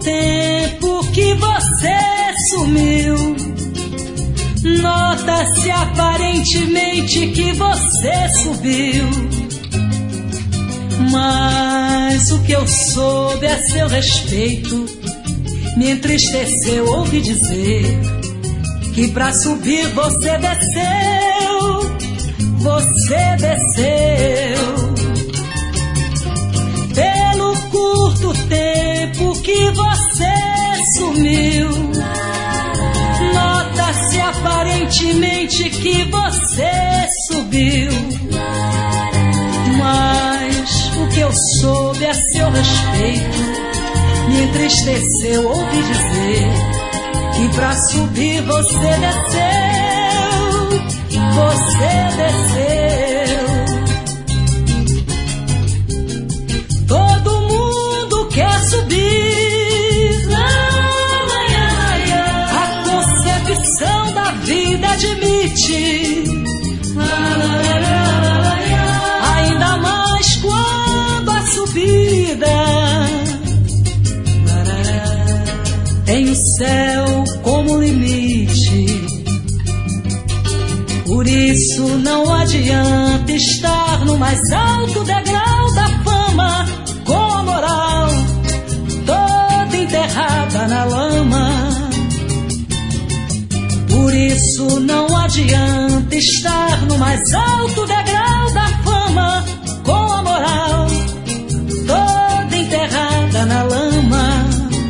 tempo que você sumiu, nota-se aparentemente que você subiu. Mas o que eu soube a seu respeito me entristeceu ouvir dizer que pra subir você desceu, você desceu. Pelo curto tempo que você sumiu, nota-se aparentemente que você subiu. Mas o que eu soube a seu respeito me entristeceu ouvir dizer que pra subir você desceu, você desceu. Todo mundo quer subir, a concepção da vida admite, ainda mais quando a subida tem o céu como limite. Por isso não adianta estar no mais alto degrau da fama, com a moral toda enterrada na lama. Por isso não adianta estar no mais alto degrau da fama, com a moral toda enterrada na lama.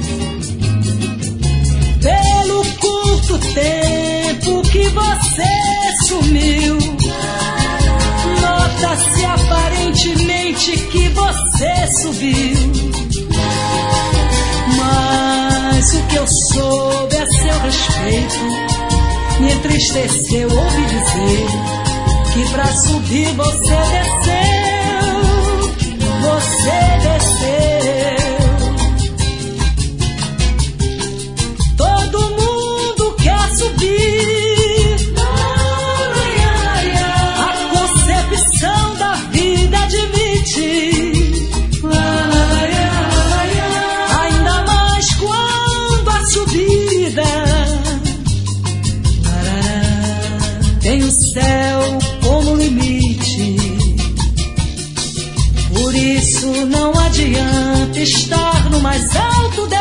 Pelo curto tempo que você sumiu, nota-se aparentemente que você subiu. Mas o que eu soube a seu respeito me entristeceu ouvir dizer que pra subir você desceu, você desceu. Todo mundo quer subir, a concepção da vida admite, ainda mais quando a subida tem o céu como limite. Por isso não adianta estar no mais alto